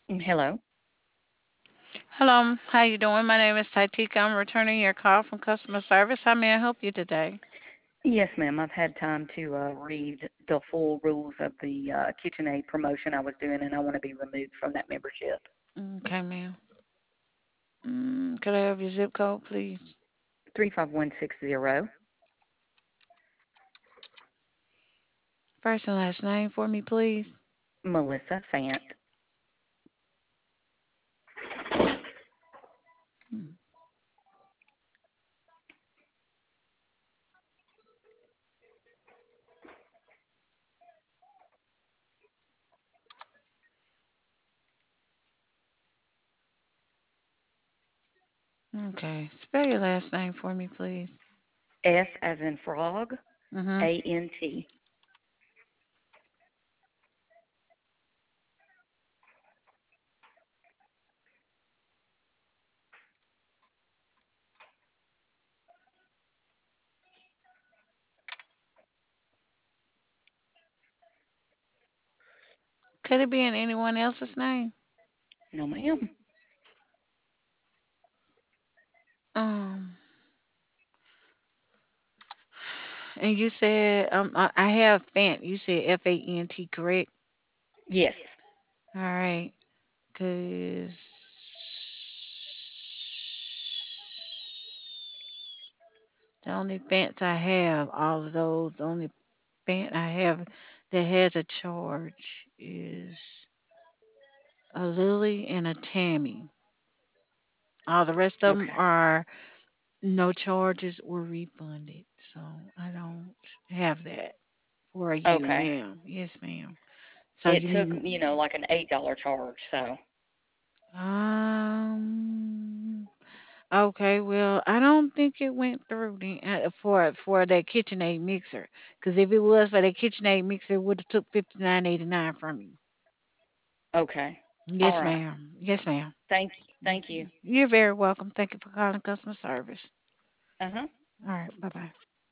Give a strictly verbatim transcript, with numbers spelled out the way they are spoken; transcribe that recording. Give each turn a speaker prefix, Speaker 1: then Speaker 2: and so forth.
Speaker 1: Mm, hello.
Speaker 2: Hello, how you doing? My name is Taitika. I'm returning your call from customer service. How may I help you today?
Speaker 1: Yes, ma'am. I've had time to uh, read the full rules of the uh, KitchenAid promotion I was doing, and I want to be removed from that membership.
Speaker 2: Okay, ma'am. Mm, could I have your zip code, please?
Speaker 1: three five one six zero,
Speaker 2: First and last name for me, please.
Speaker 1: Melissa Fant.
Speaker 2: Hmm. Okay, spell your last name for me, please.
Speaker 1: S as in frog,
Speaker 2: Mm-hmm.
Speaker 1: A N T.
Speaker 2: Could it be in anyone else's name?
Speaker 1: No, ma'am.
Speaker 2: Um, and you said um I I have Fant. You said F A N T, correct?
Speaker 1: Yes.
Speaker 2: All right, cause the only Fants I have, all of those, the only band I have that has a charge is a Lily and a Tammy. All the rest of them
Speaker 1: Okay.
Speaker 2: are no charges or refunded. So I don't have that for you,
Speaker 1: Okay.
Speaker 2: ma'am. Yes, ma'am. So
Speaker 1: It
Speaker 2: you
Speaker 1: took,
Speaker 2: need
Speaker 1: you know, like an eight dollar charge. So,
Speaker 2: um. Okay, well, I don't think it went through the, uh, for for that KitchenAid mixer. Because if it was for that KitchenAid mixer, it would have took fifty nine eighty nine from you.
Speaker 1: okay. All
Speaker 2: Yes,
Speaker 1: right.
Speaker 2: ma'am. Yes, ma'am.
Speaker 1: Thank, thank you.
Speaker 2: You're very welcome. Thank you for calling customer service.
Speaker 1: Uh huh.
Speaker 2: All right. Bye bye.